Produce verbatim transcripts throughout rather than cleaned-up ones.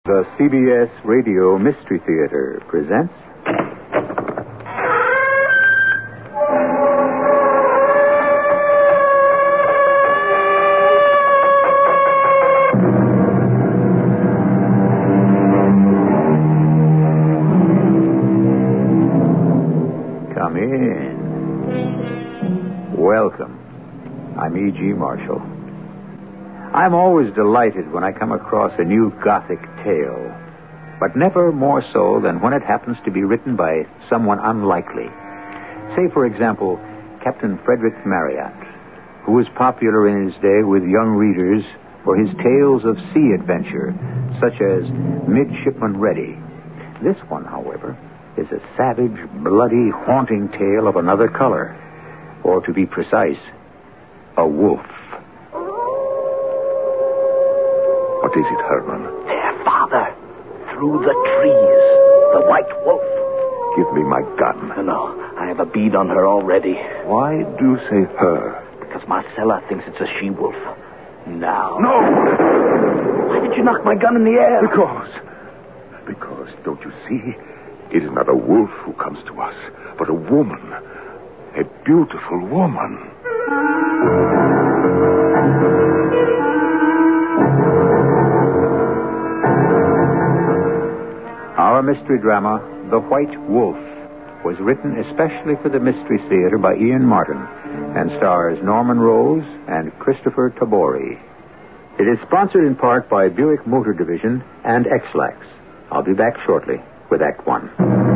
The C B S Radio Mystery Theater presents... Come in. Welcome. I'm E G. Marshall. I'm always delighted when I come across a new Gothic tale, but never more so than when it happens to be written by someone unlikely. Say, for example, Captain Frederick Marryat, who was popular in his day with young readers for his tales of sea adventure, such as Midshipman Ready. This one, however, is a savage, bloody, haunting tale of another color, or to be precise, a wolf. What is it, Herman? There, Father. Through the trees. The white wolf. Give me my gun. No, no. I have a bead on her already. Why do you say her? Because Marcella thinks it's a she-wolf. Now. No! Why did you knock my gun in the air? Because. Because, don't you see? It is not a wolf who comes to us, but a woman. A beautiful woman. Our mystery drama, The White Wolf, was written especially for the Mystery Theater by Ian Martin and stars Norman Rose and Christopher Tabori. It is sponsored in part by Buick Motor Division and X-Lax. I'll be back shortly with Act One.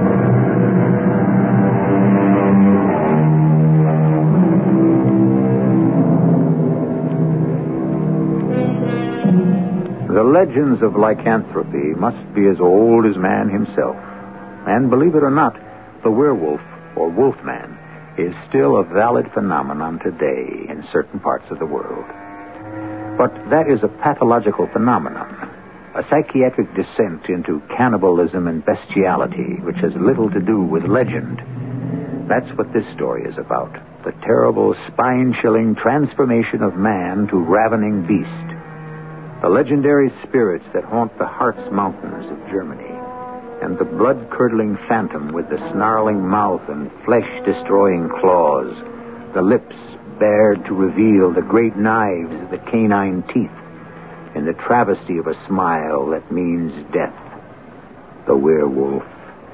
The legends of lycanthropy must be as old as man himself. And believe it or not, the werewolf, or wolfman, is still a valid phenomenon today in certain parts of the world. But that is a pathological phenomenon, a psychiatric descent into cannibalism and bestiality, which has little to do with legend. That's what this story is about, the terrible, spine-chilling transformation of man to ravening beast. The legendary spirits that haunt the Harz Mountains of Germany, and the blood-curdling phantom with the snarling mouth and flesh-destroying claws, the lips bared to reveal the great knives of the canine teeth, and the travesty of a smile that means death. The werewolf.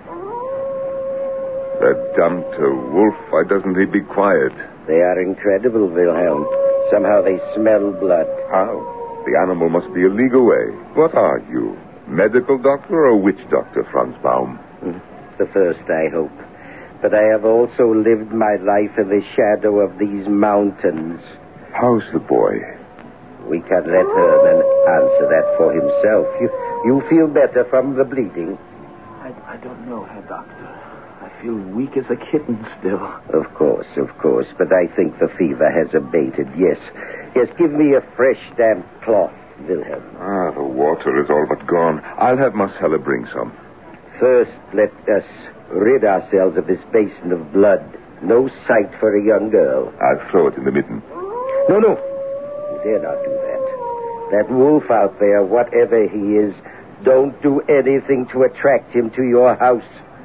That damned uh, wolf, why doesn't he be quiet? They are incredible, Wilhelm. Somehow they smell blood. How? The animal must be a league away. What are you? Medical doctor or witch doctor, Franz Baum? The first, I hope. But I have also lived my life in the shadow of these mountains. How's the boy? We can let Herman answer that for himself. You, you feel better from the bleeding? I, I don't know, Herr Doctor. I feel weak as a kitten still. Of course, of course. But I think the fever has abated, yes. Yes, give me a fresh, damp cloth, Wilhelm. Ah, the water is all but gone. I'll have Marcella bring some. First, let us rid ourselves of this basin of blood. No sight for a young girl. I'll throw it in the mitten. No, no. You dare not do that. That wolf out there, whatever he is, don't do anything to attract him to your house.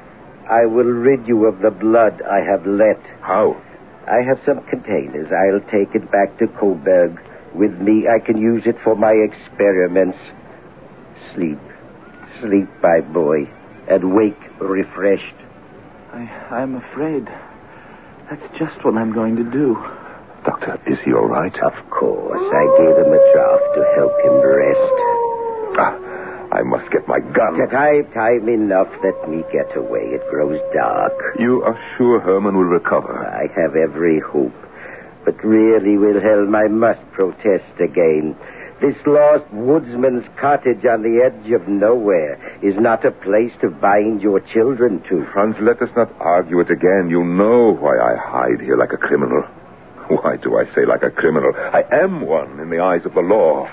I will rid you of the blood I have let. How? I have some containers. I'll take it back to Coburg. With me, I can use it for my experiments. Sleep. Sleep, my boy, and wake refreshed. I, I'm afraid that's just what I'm going to do. Doctor, is he all right? Of course. I gave him a draught to help him rest. Ah, I must get my gun. Time, time enough. Let me get away. It grows dark. You are sure Herman will recover? I have every hope. But really, Wilhelm, I must protest again. This lost woodsman's cottage on the edge of nowhere is not a place to bind your children to. Franz, let us not argue it again. You know why I hide here like a criminal. Why do I say like a criminal? I am one in the eyes of the law.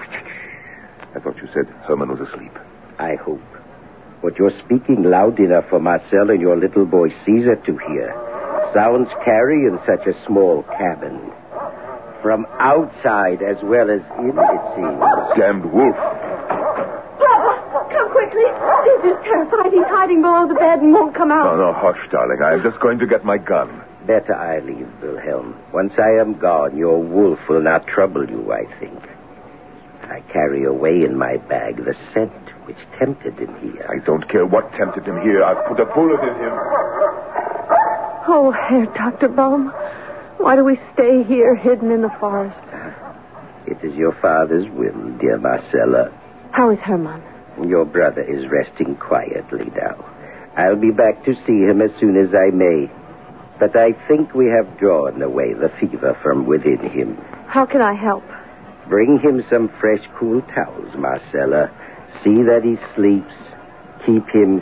I thought you said Herman was asleep. I hope. But you're speaking loud enough for Marcel and your little boy Caesar to hear. Sounds carry in such a small cabin. From outside as well as in, it seems. Damned wolf. Papa, come quickly. hiding below the bed and won't come out. No, no, hush, darling. I am just going to get my gun. Better I leave, Wilhelm. Once I am gone, your wolf will not trouble you, I think. I carry away in my bag the scent which tempted him here. I don't care what tempted him here. I've put a bullet in him. Oh, Herr Doctor Baum, why do we stay here hidden in the forest? It is your father's whim, dear Marcella. How is Hermann? Your brother is resting quietly now. I'll be back to see him as soon as I may. But I think we have drawn away the fever from within him. How can I help? Bring him some fresh, cool towels, Marcella. See that he sleeps. Keep him...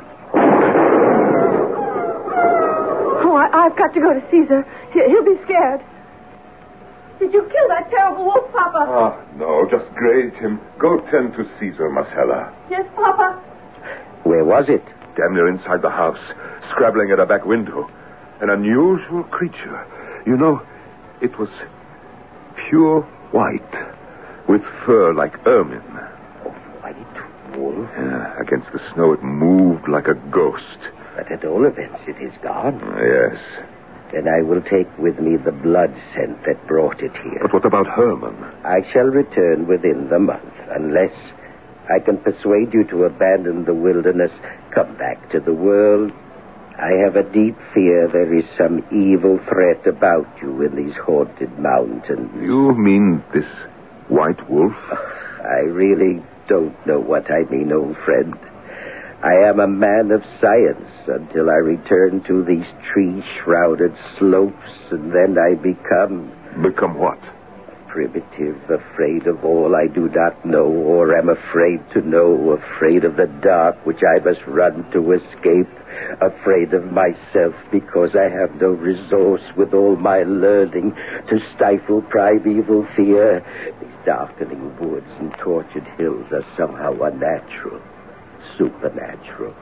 Oh, I, I've got to go to Caesar. He, he'll be scared. Did you kill that terrible wolf, Papa? Ah, no, just grazed him. Go tend to Caesar, Marcella. Yes, Papa. Where was it? Damn near inside the house, scrabbling at a back window. An unusual creature. You know, it was pure white, with fur like ermine. A white wolf? Yeah, against the snow it moved like a ghost. But at all events, it is gone. Yes. Then I will take with me the blood scent that brought it here. But what about Hermann? I shall return within the month, unless I can persuade you to abandon the wilderness, come back to the world. I have a deep fear there is some evil threat about you in these haunted mountains. You mean this white wolf? I really don't know what I mean, old friend. I am a man of science until I return to these tree-shrouded slopes, and then I become... Become what? Primitive, afraid of all I do not know or am afraid to know, afraid of the dark which I must run to escape, afraid of myself because I have no resource with all my learning to stifle primeval fear. These darkening woods and tortured hills are somehow unnatural, supernatural.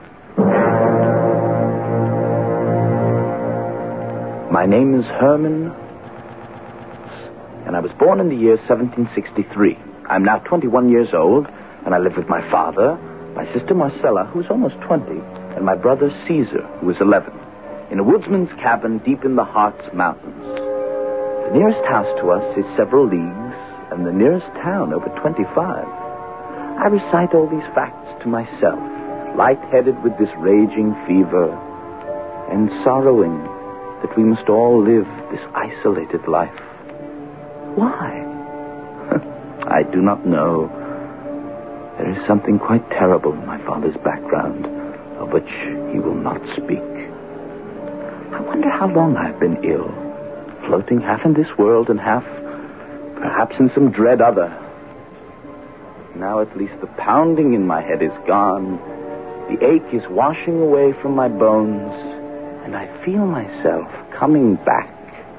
My name is Hermann, and I was born in the year seventeen sixty-three. I'm now twenty-one years old, and I live with my father, my sister Marcella, who's almost twenty, and my brother Caesar, who is eleven, in a woodsman's cabin deep in the Harz Mountains. The nearest house to us is several leagues, and the nearest town over twenty-five. I recite all these facts to myself, light-headed with this raging fever, and sorrowing that we must all live this isolated life. Why? I do not know. There is something quite terrible in my father's background, of which he will not speak. I wonder how long I've been ill, floating half in this world and half, perhaps in some dread other. Now at least the pounding in my head is gone, the ache is washing away from my bones, and I feel myself coming back.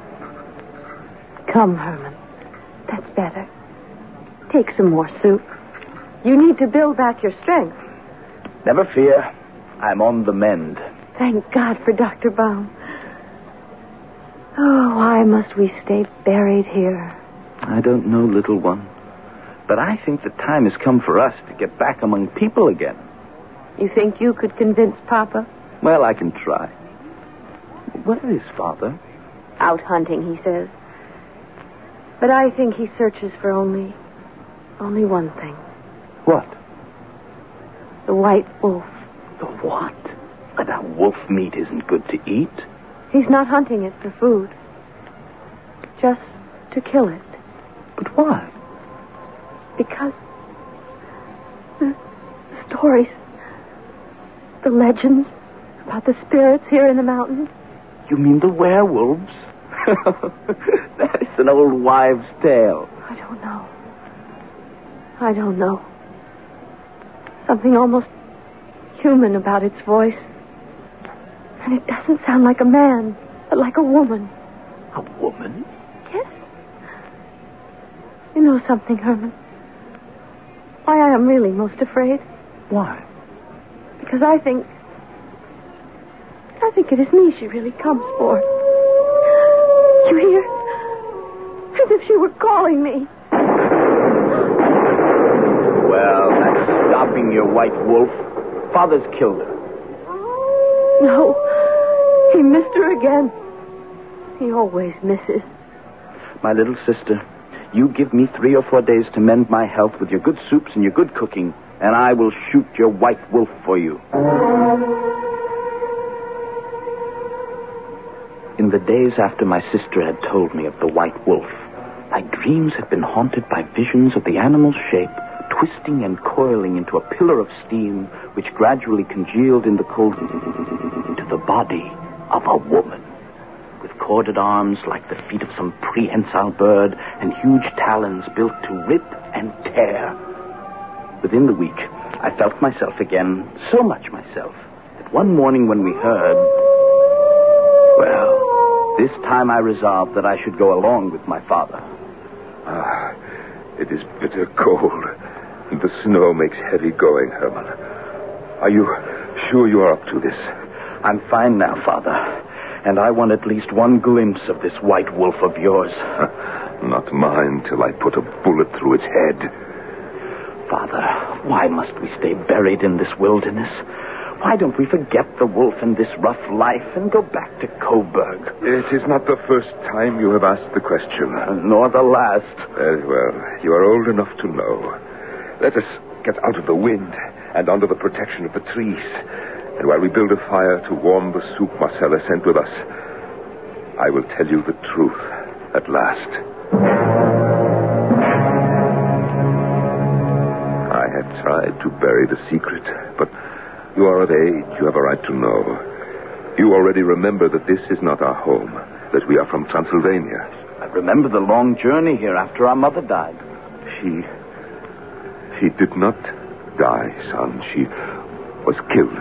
Come, Hermann. That's better. Take some more soup. You need to build back your strength. Never fear. I'm on the mend. Thank God for Doctor Baum. Oh, why must we stay buried here? I don't know, little one. But I think the time has come for us to get back among people again. You think you could convince Papa? Well, I can try. Where is Father? Out hunting, he says. But I think he searches for only, only one thing. What? The white wolf. The what? But that wolf meat isn't good to eat. He's not hunting it for food. Just to kill it. But why? Because the stories, the legends about the spirits here in the mountains. You mean the werewolves? That is an old wives' tale. I don't know. I don't know. Something almost human about its voice. And it doesn't sound like a man, but like a woman. A woman? Yes. You know something, Hermann? Why I am really most afraid? Why? Because I think... I think it is me she really comes for. You hear? As if she were calling me. Well, that's stopping your white wolf. Father's killed her. No. He missed her again. He always misses. My little sister, you give me three or four days to mend my health with your good soups and your good cooking, and I will shoot your white wolf for you. In the days after my sister had told me of the white wolf, my dreams had been haunted by visions of the animal's shape, twisting and coiling into a pillar of steam, which gradually congealed in the cold into the body of a woman, with corded arms like the feet of some prehensile bird and huge talons built to rip and tear. Within the week, I felt myself again, so much myself, that one morning when we heard... Well, this time I resolved that I should go along with my father. Ah, it is bitter cold, and the snow makes heavy going, Herman. Are you sure you are up to this? I'm fine now, Father, and I want at least one glimpse of this white wolf of yours. Not mine till I put a bullet through its head. Father, why must we stay buried in this wilderness? Why don't we forget the wolf and this rough life and go back to Coburg? It is not the first time you have asked the question. Uh, nor the last. Very well. You are old enough to know. Let us get out of the wind and under the protection of the trees. And while we build a fire to warm the soup Marcella sent with us, I will tell you the truth at last. I have tried to bury the secret, but you are of age. You have a right to know. You already remember that this is not our home, that we are from Transylvania. I remember the long journey here after our mother died. She... She did not die, son. She was killed.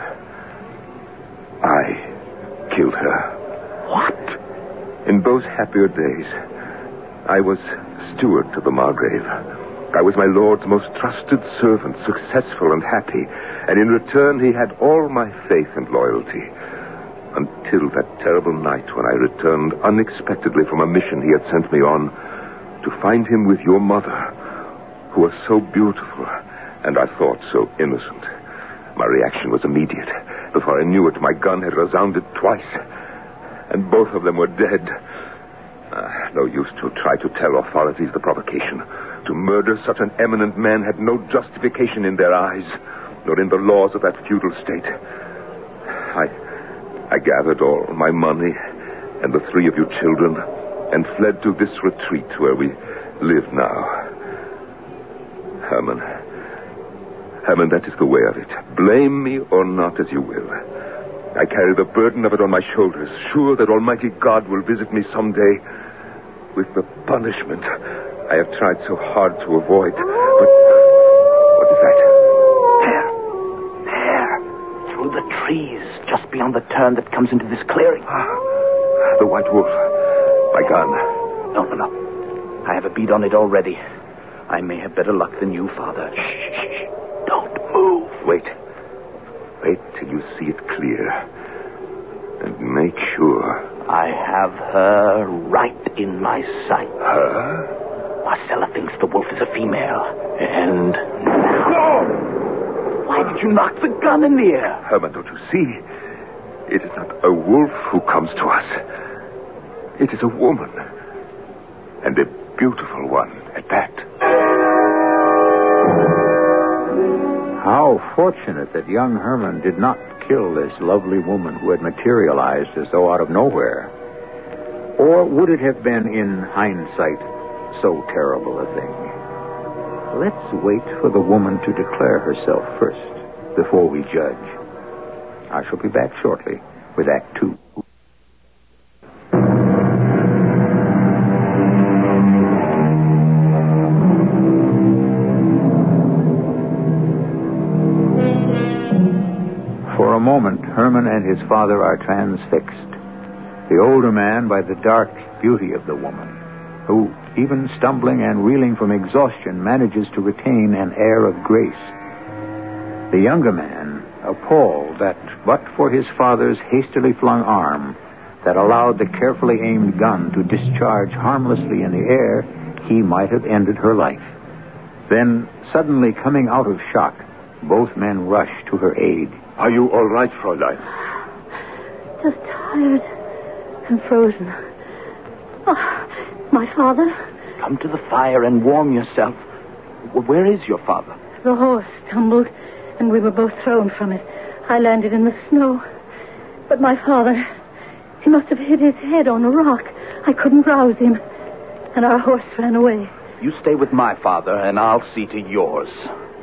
I killed her. What? In those happier days, I was steward to the Margrave. I was my lord's most trusted servant, successful and happy, and in return he had all my faith and loyalty. Until that terrible night when I returned unexpectedly from a mission he had sent me on to find him with your mother, who was so beautiful and I thought so innocent. My reaction was immediate. Before I knew it, my gun had resounded twice, and both of them were dead. Uh, no use to try to tell authorities the provocation. To murder such an eminent man had no justification in their eyes, nor in the laws of that feudal state. I, I gathered all my money and the three of you children and fled to this retreat where we live now. Herman, Herman, that is the way of it. Blame me or not as you will. I carry the burden of it on my shoulders, sure that Almighty God will visit me someday with the punishment I have tried so hard to avoid. But what is that? There. There. Through the trees, just beyond the turn that comes into this clearing. Ah, the white wolf. My gun. No, no, no. I have a bead on it already. I may have better luck than you, Father. Shh, shh, shh. Don't move. Wait. Wait till you see it clear. And make sure. I have her right in my sight. Her? Marcella thinks the wolf is a female. And now... No! Why did you knock the gun in the air? Herman, don't you see? It is not a wolf who comes to us. It is a woman. And a beautiful one at that. How fortunate that young Herman did not kill this lovely woman who had materialized as though out of nowhere. Or would it have been, in hindsight, so terrible a thing? Let's wait for the woman to declare herself first before we judge. I shall be back shortly with Act Two. For a moment, Herman and his father are transfixed. The older man by the dark beauty of the woman, who, even stumbling and reeling from exhaustion, manages to retain an air of grace. The younger man, appalled that, but for his father's hastily flung arm that allowed the carefully aimed gun to discharge harmlessly in the air, he might have ended her life. Then, suddenly coming out of shock, both men rush to her aid. Are you all right, Fräulein? Just tired and frozen. Oh, my father? Come to the fire and warm yourself. Where is your father? The horse tumbled, and we were both thrown from it. I landed in the snow. But my father, he must have hit his head on a rock. I couldn't rouse him, and our horse ran away. You stay with my father, and I'll see to yours.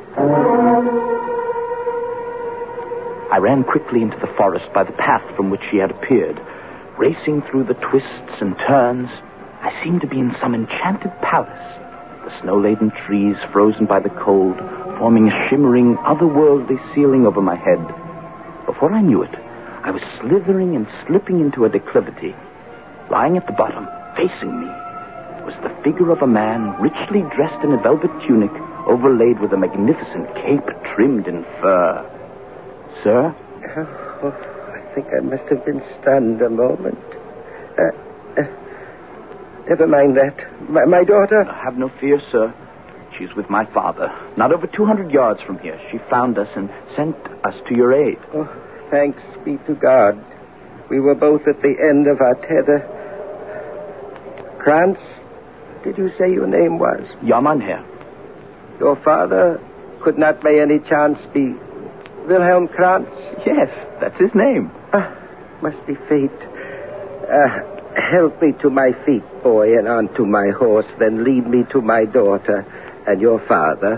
I ran quickly into the forest by the path from which she had appeared. Racing through the twists and turns, I seemed to be in some enchanted palace. The snow-laden trees, frozen by the cold, forming a shimmering, otherworldly ceiling over my head. Before I knew it, I was slithering and slipping into a declivity. Lying at the bottom, facing me, was the figure of a man richly dressed in a velvet tunic overlaid with a magnificent cape trimmed in fur. Sir? Oh, I think I must have been stunned a moment. Uh, uh, never mind that. My, my daughter? Have no fear, sir. She's with my father. Not over two hundred yards from here. She found us and sent us to your aid. Oh, thanks be to God. We were both at the end of our tether. Krantz, did you say your name was? Yamanher. Your father could not by any chance be Wilhelm Krantz? Yes, that's his name. Ah, must be fate. Uh, help me to my feet, boy, and onto my horse, then lead me to my daughter and your father.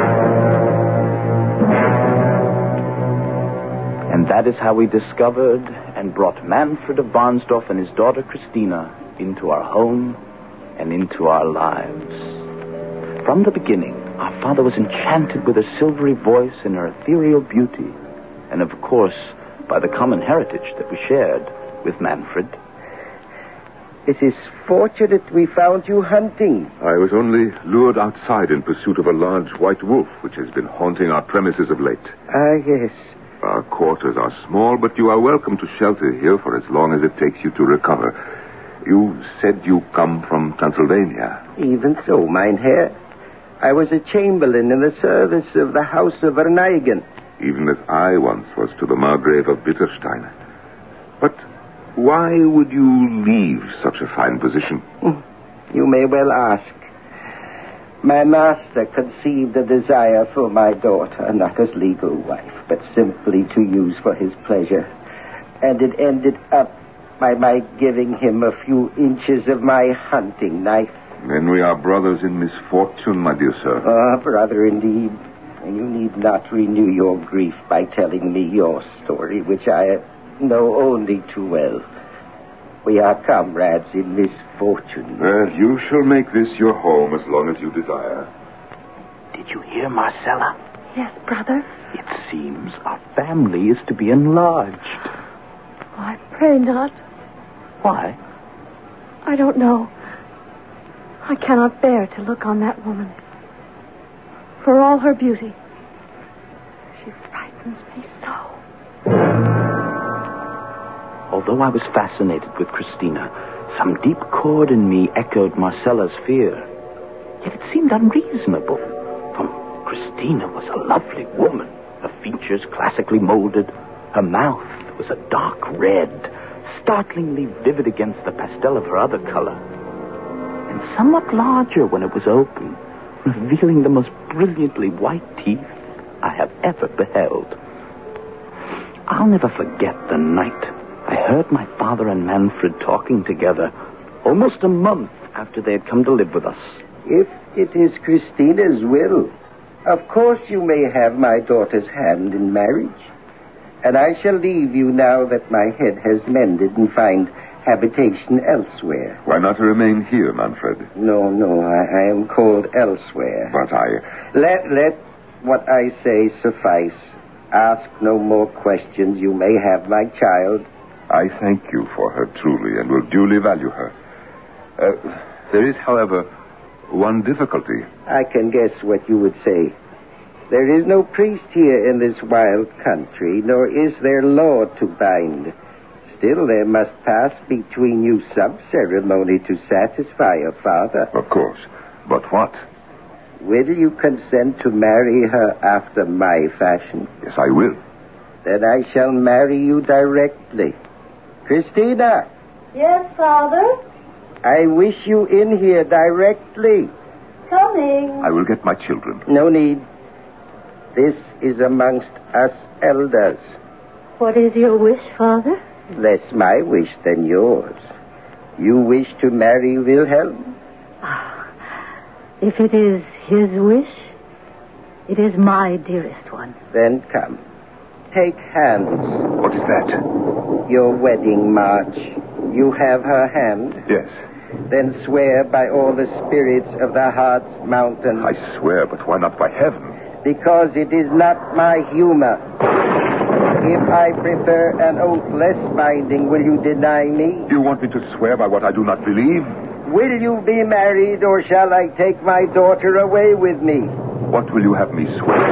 And that is how we discovered and brought Manfred of Barnsdorf and his daughter Christina into our home and into our lives. From the beginning, our father was enchanted with her silvery voice and her ethereal beauty, and of course, by the common heritage that we shared with Manfred. It is fortunate we found you hunting. I was only lured outside in pursuit of a large white wolf, which has been haunting our premises of late. Ah, yes. Our quarters are small, but you are welcome to shelter here for as long as it takes you to recover. You said you come from Transylvania. Even so, mein Herr. I was a chamberlain in the service of the House of Verneigen. Even as I once was to the Margrave of Bitterstein. But why would you leave such a fine position? You may well ask. My master conceived a desire for my daughter, not as legal wife, but simply to use for his pleasure. And it ended up by my giving him a few inches of my hunting knife. Then we are brothers in misfortune, my dear sir. Ah, brother, indeed. You need not renew your grief by telling me your story, which I know only too well. We are comrades in misfortune. Well, you shall make this your home as long as you desire. Did you hear, Marcella? Yes, brother. It seems our family is to be enlarged. Oh, I pray not. Why? I don't know. I cannot bear to look on that woman. For all her beauty, she frightens me so. Although I was fascinated with Christina, some deep chord in me echoed Marcella's fear. Yet it seemed unreasonable, for Christina was a lovely woman, her features classically molded, her mouth was a dark red, startlingly vivid against the pastel of her other color, and somewhat larger when it was open, revealing the most brilliantly white teeth I have ever beheld. I'll never forget the night I heard my father and Manfred talking together almost a month after they had come to live with us. If it is Christina's will, of course you may have my daughter's hand in marriage. And I shall leave you now that my head has mended and find habitation elsewhere. Why not remain here, Manfred? No, no, I, I am called elsewhere. But I... Let, let what I say suffice. Ask no more questions. You may have my child. I thank you for her truly and will duly value her. Uh, there is, however, one difficulty. I can guess what you would say. There is no priest here in this wild country, nor is there law to bind. Still, there must pass between you some ceremony to satisfy your father. Of course. But what? Will you consent to marry her after my fashion? Yes, I will. Then I shall marry you directly. Christina. Yes, Father? I wish you in here directly. Coming. I will get my children. No need. This is amongst us elders. What is your wish, Father? Less my wish than yours. You wish to marry Wilhelm? If it is his wish, it is my dearest one. Then come. Take hands. What is that? Your wedding march. You have her hand? Yes. Then swear by all the spirits of the Harz Mountain. I swear, but why not by heaven? Because it is not my humor. If I prefer an oath less binding, will you deny me? You want me to swear by what I do not believe? Will you be married, or shall I take my daughter away with me? What will you have me swear?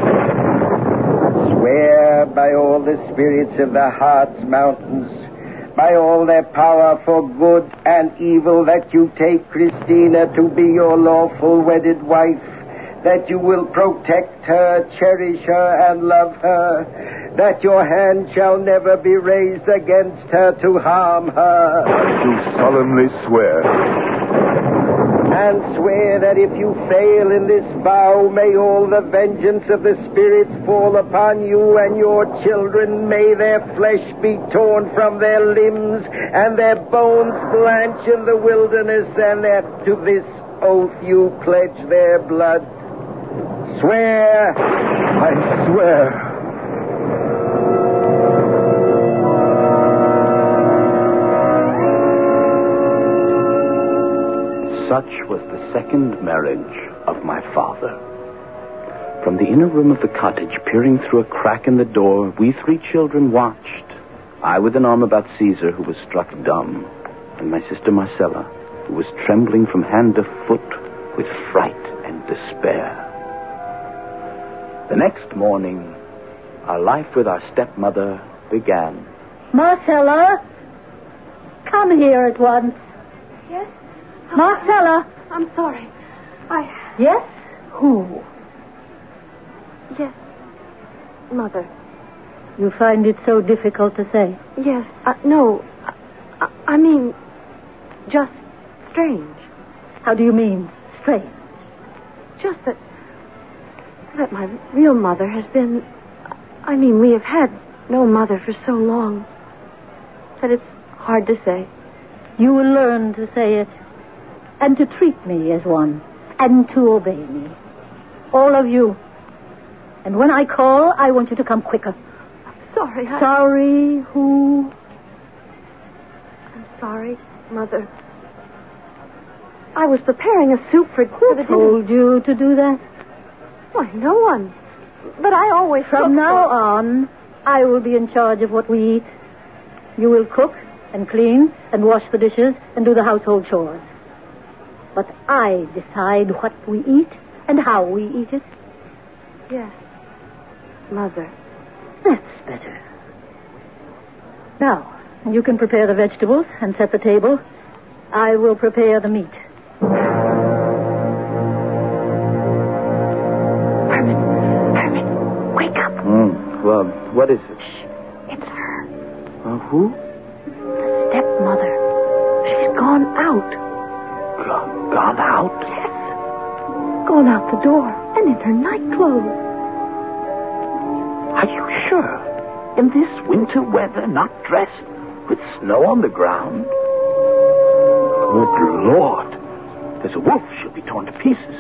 Swear by all the spirits of the Harz Mountains, by all their power for good and evil, that you take Christina to be your lawful wedded wife, that you will protect her, cherish her, and love her, that your hand shall never be raised against her to harm her. I do solemnly swear. And swear that if you fail in this vow, may all the vengeance of the spirits fall upon you and your children. May their flesh be torn from their limbs and their bones blanch in the wilderness, and that to this oath you pledge their blood. Swear. I swear. Such was the second marriage of my father. From the inner room of the cottage, peering through a crack in the door, we three children watched. I with an arm about Caesar, who was struck dumb, and my sister Marcella, who was trembling from hand to foot with fright and despair. The next morning, our life with our stepmother began. Marcella, come here at once. Yes? Marcella. I'm sorry. I... Yes? Who? Yes. Mother. You find it so difficult to say? Yes. Uh, no. I, I mean, just strange. How do you mean, strange? Just that... that my real mother has been... I mean, we have had no mother for so long that it's hard to say. You will learn to say it, and to treat me as one, and to obey me. All of you. And when I call, I want you to come quicker. I'm sorry. I... Sorry who? I'm sorry, Mother. I was preparing a soup for, for the Who told you to do that? Why, no one. But I always From cook now for... on, I will be in charge of what we eat. You will cook and clean and wash the dishes and do the household chores. But I decide what we eat and how we eat it. Yes, Mother. That's better. Now, you can prepare the vegetables and set the table. I will prepare the meat. Herman, Herman, wake up. Mm, well, what is it? Shh, it's her. Uh, who? The stepmother. She's gone out. Go- gone out? Yes. Gone out the door and in her nightclothes. Are you sure? In this winter weather, not dressed, with snow on the ground? Good Lord. There's a wolf. She'll be torn to pieces.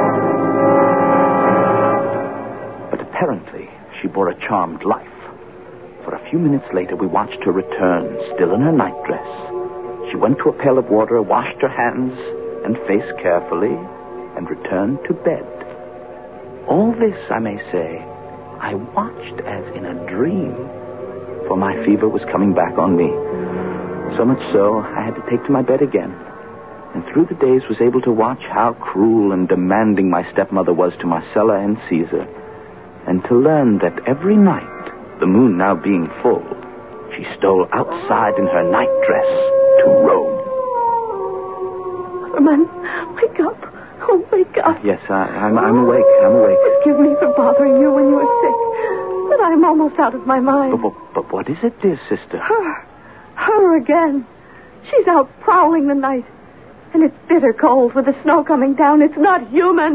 But apparently, she bore a charmed life. For a few minutes later, we watched her return, still in her nightdress. She went to a pail of water, washed her hands and face carefully, and returned to bed. All this, I may say, I watched as in a dream, for my fever was coming back on me. So much so, I had to take to my bed again. And through the days was able to watch how cruel and demanding my stepmother was to Marcella and Caesar, and to learn that every night, the moon now being full, she stole outside in her nightdress to roam. Herman, wake up. Oh, wake up. Yes, I, I'm, I'm awake. I'm awake. Forgive me for bothering you when you were sick, but I'm almost out of my mind. But, but, but what is it, dear sister? Her. Her her again. She's out prowling the night. And it's bitter cold with the snow coming down. It's not human.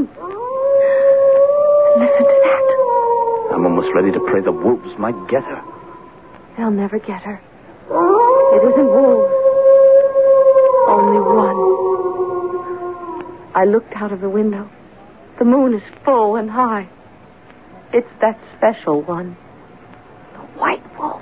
Listen to that. I'm almost ready to pray the wolves might get her. They'll never get her. It isn't wolves. Only one. I looked out of the window. The moon is full and high. It's that special one. The white wolf.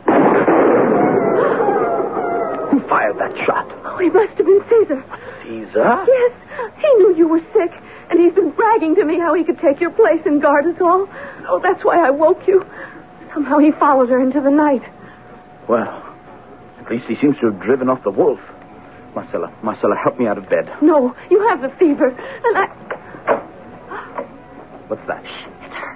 Who fired that shot? Oh, he must have been Caesar. Caesar? Yes. He knew you were sick, and he's been bragging to me how he could take your place and guard us all. Oh, that's why I woke you. Somehow he followed her into the night. Well, at least he seems to have driven off the wolf. Marcella, Marcella, help me out of bed. No, you have the fever, and I... What's that? Shh, it's her.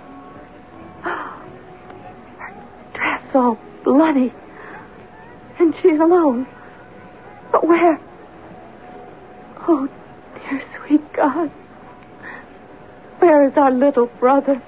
Her dress all bloody. And she's alone. But where? Oh, dear sweet God. Where is our little brother?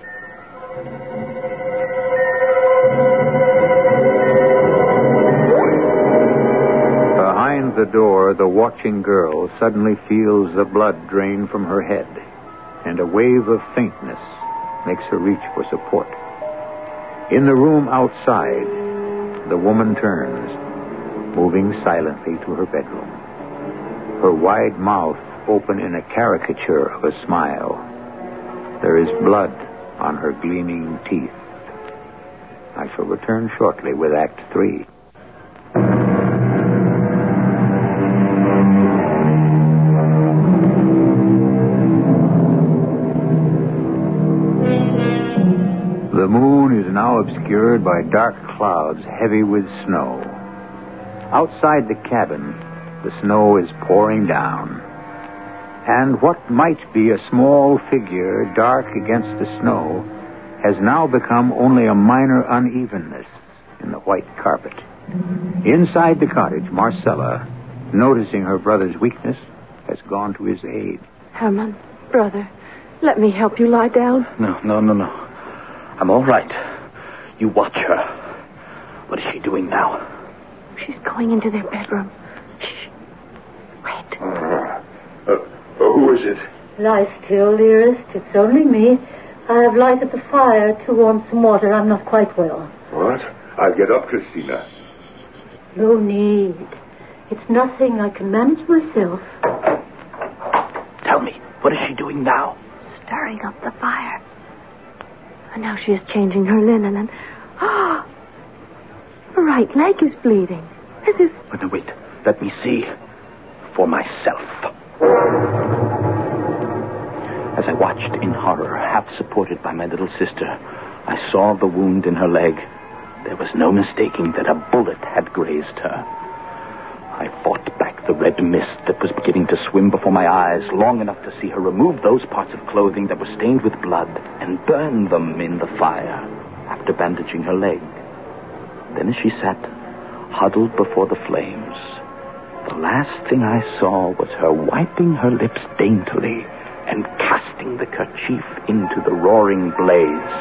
Behind the door, the watching girl suddenly feels the blood drain from her head, and a wave of faintness makes her reach for support. In the room outside, the woman turns, moving silently to her bedroom, her wide mouth open in a caricature of a smile. There is blood on her gleaming teeth. I shall return shortly with Act Three. The moon is now obscured by dark clouds heavy with snow. Outside the cabin, the snow is pouring down. And what might be a small figure dark against the snow has now become only a minor unevenness in the white carpet. Inside the cottage, Marcella, noticing her brother's weakness, has gone to his aid. Herman, brother, let me help you lie down. No, no, no, no. I'm all right. You watch her. What is she doing now? She's going into their bedroom. Shh. Wait. Uh, uh, who is it? Lie still, dearest. It's only me. I have lighted the fire to warm some water. I'm not quite well. What? I'll get up, Christina. No need. It's nothing. I can manage myself. Tell me, what is she doing now? Stirring up the fire. And now she is changing her linen and... Ah! Her right leg is bleeding. As if... Wait, no, wait. Let me see. For myself. As I watched in horror, half supported by my little sister, I saw the wound in her leg. There was no mistaking that a bullet had grazed her. I fought back the red mist that was beginning to swim before my eyes, long enough to see her remove those parts of clothing that were stained with blood and burn them in the fire after bandaging her leg. Then as she sat, huddled before the flames, the last thing I saw was her wiping her lips daintily and casting the kerchief into the roaring blaze.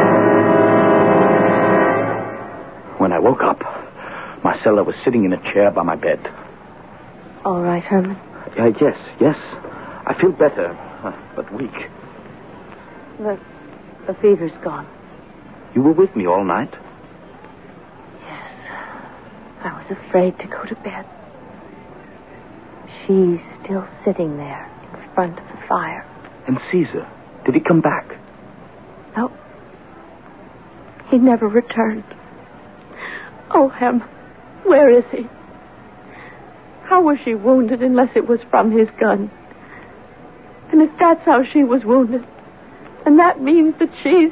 When I woke up, Marcella was sitting in a chair by my bed. All right, Herman. Uh, yes, yes. I feel better, uh, but weak. The, the fever's gone. You were with me all night? Yes. I was afraid to go to bed. She's still sitting there in front of the fire. And Caesar, did he come back? No. He never returned. Oh, Herman, where is he? How was she wounded unless it was from his gun? And if that's how she was wounded, and that means that she's...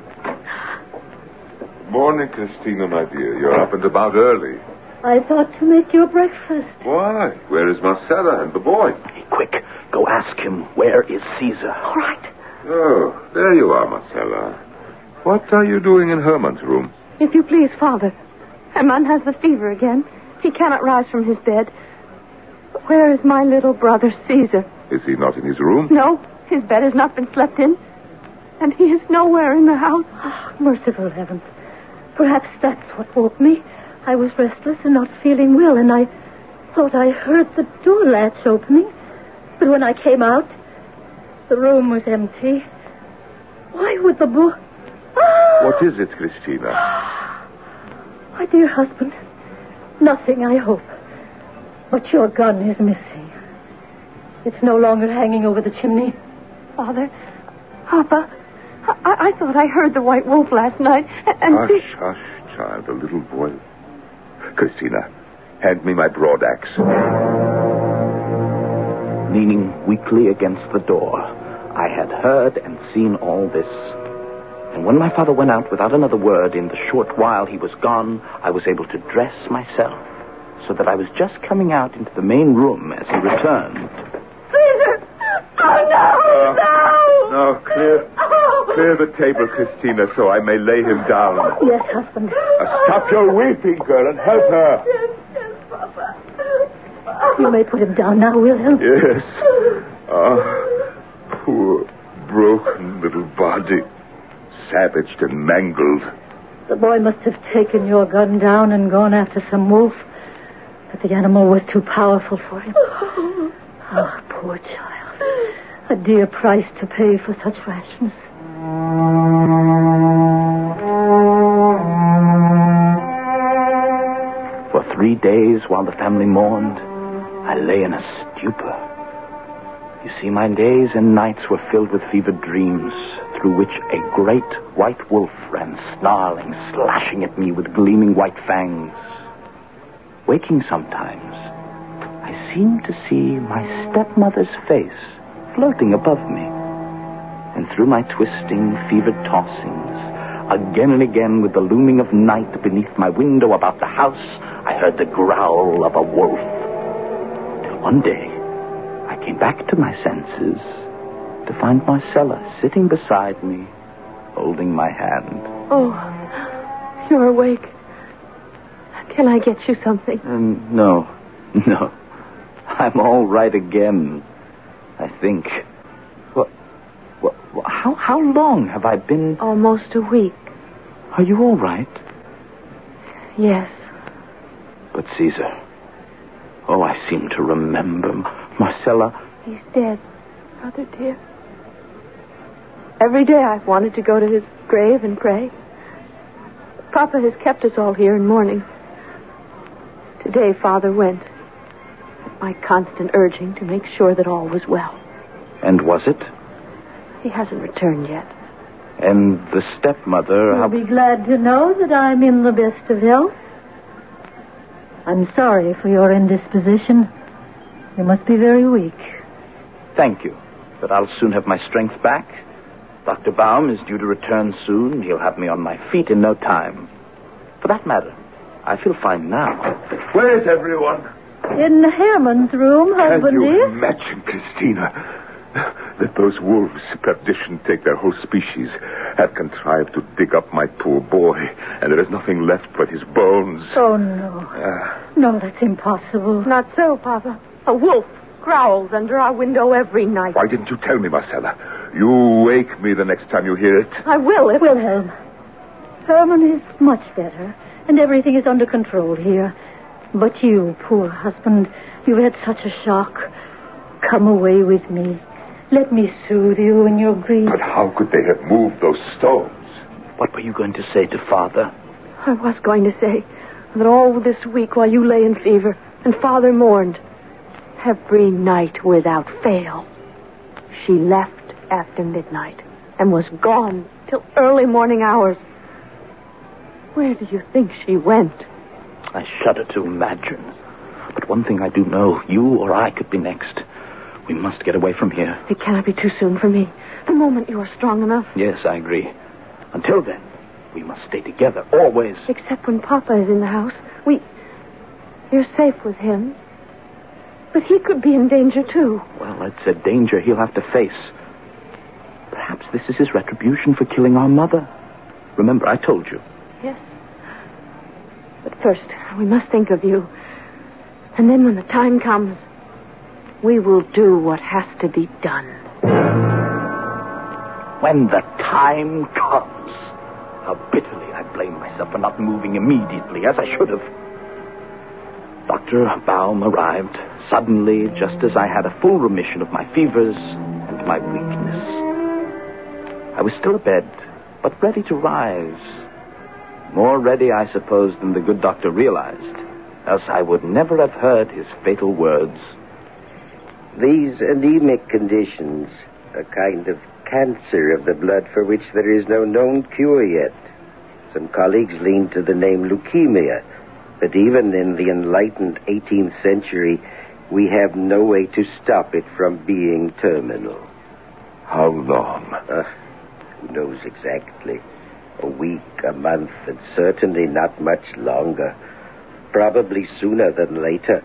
Morning, Christina, my dear. You're up and about early. I thought to make your breakfast. Why? Where is Marcella and the boy? Hey, quick, go ask him, where is Caesar? All right. Oh, there you are, Marcella. What are you doing in Herman's room? If you please, Father. Herman has the fever again. He cannot rise from his bed. But where is my little brother, Caesar? Is he not in his room? No, his bed has not been slept in. And he is nowhere in the house. Oh, merciful heavens. Perhaps that's what woke me. I was restless and not feeling well, and I thought I heard the door latch opening. But when I came out, the room was empty. Why would the boy... Ah! What is it, Christina? My dear husband, nothing, I hope. But your gun is missing. It's no longer hanging over the chimney. Father, Papa, I, I thought I heard the white wolf last night. And Hush, the... hush, child, a little boy. Christina, hand me my broad axe. Leaning weakly against the door, I had heard and seen all this. And when my father went out without another word, in the short while he was gone, I was able to dress myself, so that I was just coming out into the main room as he returned. Caesar! Oh, no! Uh, no! No, clear, Oh. clear the table, Christina, so I may lay him down. Yes, husband. Uh, stop your weeping, girl, and help her. Yes, yes, Papa. You may put him down now, Wilhelm. Yes. Ah, poor, broken little body. Savaged and mangled. The boy must have taken your gun down and gone after some wolf. But the animal was too powerful for him. Oh, poor child. A dear price to pay for such rashness. For three days, while the family mourned, I lay in a stupor. You see, my days and nights were filled with fevered dreams, through which a great white wolf ran snarling, slashing at me with gleaming white fangs. Waking sometimes, I seemed to see my stepmother's face floating above me. And through my twisting, fevered tossings, again and again, with the looming of night beneath my window about the house, I heard the growl of a wolf. Till one day, I came back to my senses to find Marcella sitting beside me, holding my hand. Oh, you're awake. Can I get you something? Um, no, no. I'm all right again, I think. What, what, how, how long have I been... Almost a week. Are you all right? Yes. But Caesar... Oh, I seem to remember. Marcella... He's dead, Mother dear. Every day I've wanted to go to his grave and pray. Papa has kept us all here in mourning. Today, Father went, at my constant urging, to make sure that all was well. And was it? He hasn't returned yet. And the stepmother... You'll be glad to know that I'm in the best of health. I'm sorry for your indisposition. You must be very weak. Thank you, but I'll soon have my strength back. Doctor Baum is due to return soon. He'll have me on my feet in no time. For that matter, I feel fine now. Where is everyone? In Herman's room, husband Can you dear. imagine, Christina, that those wolves, perdition take their whole species, have contrived to dig up my poor boy, and there is nothing left but his bones? Oh, no. Uh, No, that's impossible. Not so, Papa. A wolf growls under our window every night. why didn't you tell me, Marcella? You wake me the next time you hear it. I will if... Wilhelm, Herman is much better, and everything is under control here. But you, poor husband, you've had such a shock. Come away with me. Let me soothe you in your grief. But how could they have moved those stones? What were you going to say to Father? I was going to say that all this week while you lay in fever and Father mourned, every night without fail, she left after midnight and was gone till early morning hours. Where do you think she went? I shudder to imagine. But one thing I do know, you or I could be next. We must get away from here. It cannot be too soon for me. The moment you are strong enough. Yes, I agree. Until then, we must stay together, always. Except when Papa is in the house. We... You're safe with him. But he could be in danger, too. Well, it's a danger he'll have to face. Perhaps this is his retribution for killing our mother. Remember, I told you. Yes. But first, we must think of you. And then when the time comes, we will do what has to be done. When the time comes, how bitterly I blamed myself for not moving immediately, as I should have. Doctor Baum arrived suddenly, just as I had a full remission of my fevers and my weakness. I was still abed, but ready to rise. More ready, I suppose, than the good doctor realized, else I would never have heard his fatal words. These anemic conditions, a kind of cancer of the blood for which there is no known cure yet. Some colleagues lean to the name leukemia, but even in the enlightened eighteenth century, we have no way to stop it from being terminal. How long? Uh, who knows exactly? A week, a month, and certainly not much longer. Probably sooner than later.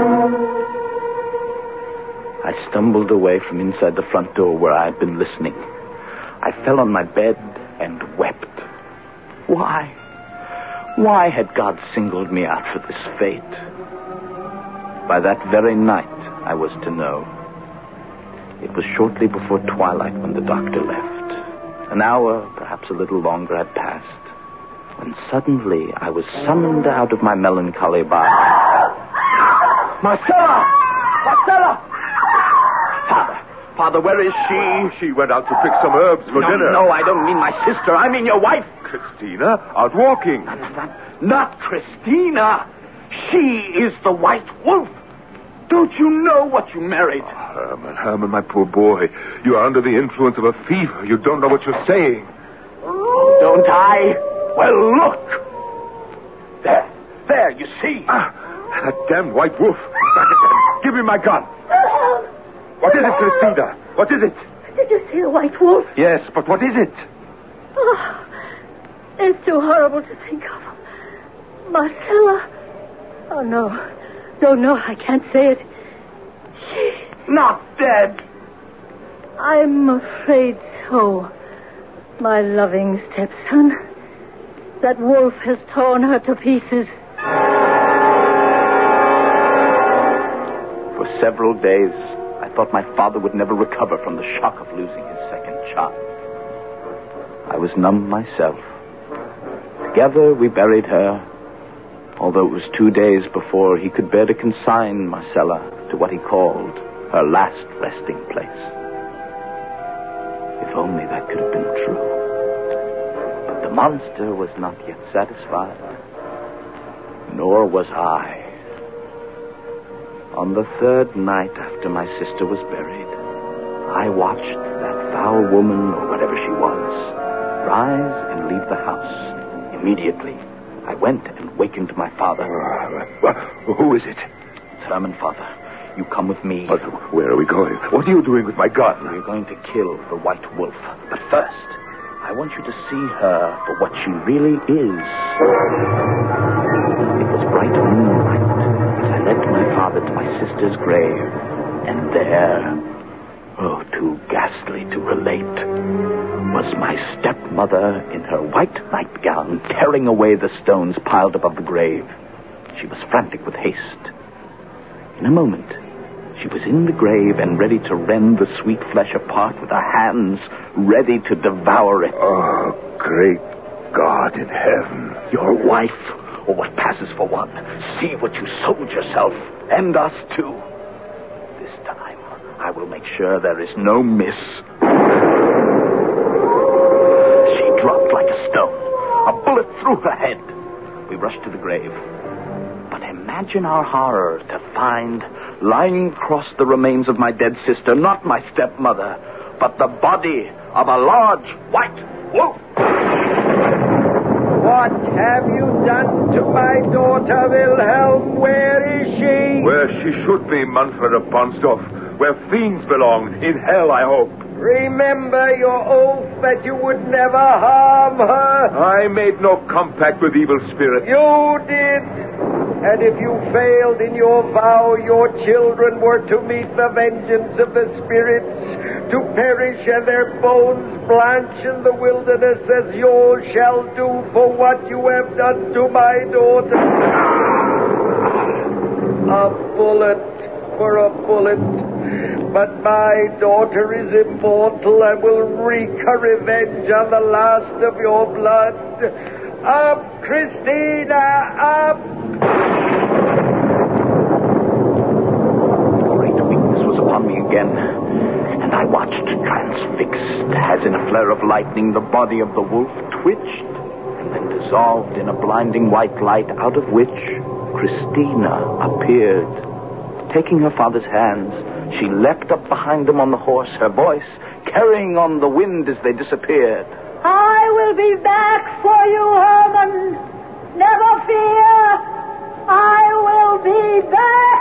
I stumbled away from inside the front door where I had been listening. I fell on my bed and wept. Why? Why had God singled me out for this fate? By that very night, I was to know. It was shortly before twilight when the doctor left. An hour, perhaps a little longer, had passed, when suddenly I was summoned out of my melancholy by... Marcella! Marcella! Father, Father, where is she? She went out to pick some herbs for no, dinner. No, I don't mean my sister. I mean your wife. Christina? Out walking. Not, not, not Christina. She is the White Wolf. Don't you know what you married? Oh, Herman, Herman, my poor boy. You are under the influence of a fever. You don't know what you're saying. Oh, don't I? Well, look. There. There, you see. Ah, that damned White Wolf. Back again. Give me my gun. What is it, Christina? What is it? Did you see the White Wolf? Yes, but what is it? Oh, it's too horrible to think of. Marcella. Oh, no. No, no, I can't say it. She's not dead. I'm afraid so. My loving stepson. That wolf has torn her to pieces. For several days, I thought my father would never recover from the shock of losing his second child. I was numb myself. Together, we buried her, although it was two days before he could bear to consign Marcella to what he called her last resting place. If only that could have been true. But the monster was not yet satisfied, nor was I. On the third night after my sister was buried, I watched that foul woman, or whatever she was, rise and leave the house. Immediately, I went and wakened my father. Uh, who is it? It's Herman, Father. You come with me. But where are we going? What are you doing with my gun? We're going to kill the White Wolf. But first, I want you to see her for what she really is. It was bright moonlight as I led my father to my sister's grave. And there, oh, too ghastly to relate, was my stepmother in her white nightgown tearing away the stones piled above the grave. She was frantic with haste. In a moment, she was in the grave and ready to rend the sweet flesh apart with her hands, ready to devour it. Oh, great God in heaven. Your wife, or what passes for one. See what you sold yourself, and us too. This time, I will make sure there is no miss. She dropped like a stone, a bullet through her head. We rushed to the grave. But imagine our horror to find, lying across the remains of my dead sister, not my stepmother, but the body of a large white wolf. What have you done to my daughter, Wilhelm? Where is she? Where she should be, Manfred of Ponsdorf. Where fiends belong. In hell, I hope. Remember your oath that you would never harm her. I made no compact with evil spirits. You did. And if you failed in your vow, your children were to meet the vengeance of the spirits, to perish and their bones blanch in the wilderness as yours shall do for what you have done to my daughter. A bullet for a bullet. But my daughter is immortal and will wreak her revenge on the last of your blood. Up, Christina, up! Great weakness was upon me again, and I watched, transfixed, as in a flare of lightning the body of the wolf twitched and then dissolved in a blinding white light, out of which Christina appeared. Taking her father's hands, she leapt up behind them on the horse, her voice carrying on the wind as they disappeared. I will be back for you, Herman. Never fear. I will be back.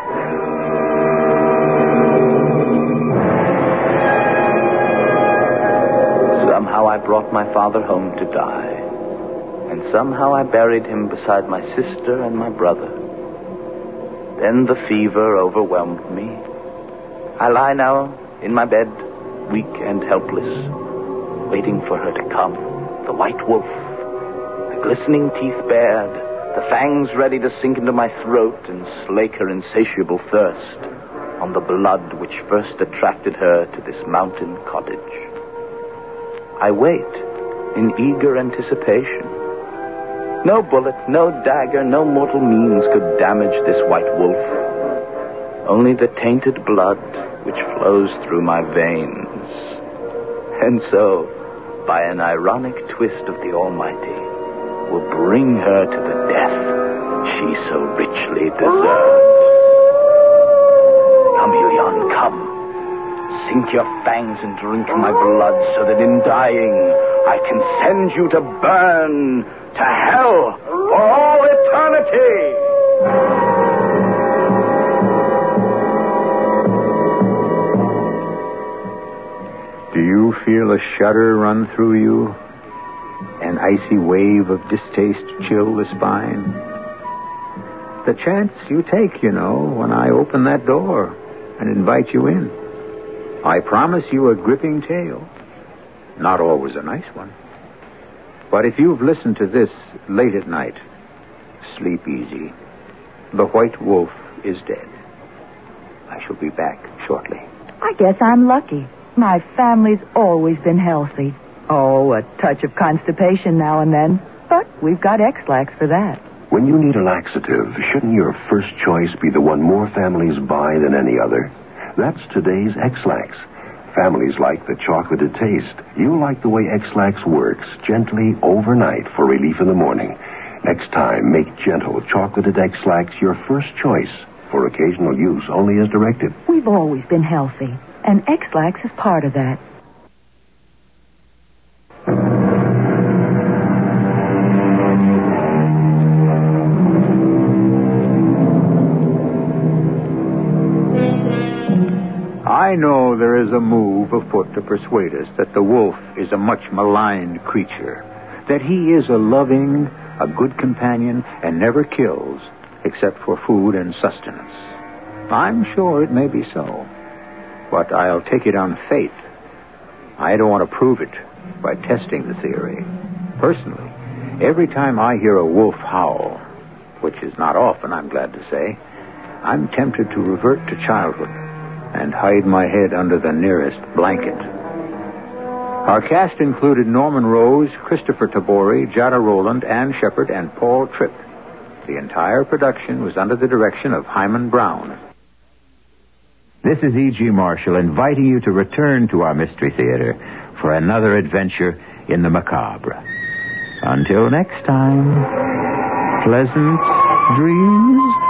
Somehow I brought my father home to die. And somehow I buried him beside my sister and my brother. Then the fever overwhelmed me. I lie now in my bed, weak and helpless, waiting for her to come, the white wolf, the glistening teeth bared, the fangs ready to sink into my throat and slake her insatiable thirst on the blood which first attracted her to this mountain cottage. I wait in eager anticipation. No bullet, no dagger, no mortal means could damage this white wolf. Only the tainted blood which flows through my veins. And so, by an ironic twist of the Almighty, will bring her to the death she so richly deserves. Come, Helion, come. Sink your fangs and drink my blood so that in dying I can send you to burn to hell for all eternity. Do you feel a shudder run through you? An icy wave of distaste chill the spine? The chance you take, you know, when I open that door and invite you in. I promise you a gripping tale. Not always a nice one. But if you've listened to this late at night, sleep easy. The white wolf is dead. I shall be back shortly. I guess I'm lucky. My family's always been healthy. Oh, a touch of constipation now and then. But we've got X-Lax for that. When you need a laxative, shouldn't your first choice be the one more families buy than any other? That's today's X-Lax. Families like the chocolated taste. You'll like the way X-Lax works, gently overnight for relief in the morning. Next time, make gentle chocolated X-Lax your first choice for occasional use only as directed. We've always been healthy, and X-Lax is part of that. I know there is a move afoot to persuade us that the wolf is a much maligned creature, that he is a loving, a good companion, and never kills except for food and sustenance. I'm sure it may be so, but I'll take it on faith. I don't want to prove it by testing the theory. Personally, every time I hear a wolf howl, which is not often, I'm glad to say, I'm tempted to revert to childhood and hide my head under the nearest blanket. Our cast included Norman Rose, Christopher Tabori, Jada Rowland, Ann Shepard, and Paul Tripp. The entire production was under the direction of Hyman Brown. This is E G. Marshall inviting you to return to our Mystery Theater for another adventure in the macabre. Until next time, pleasant dreams.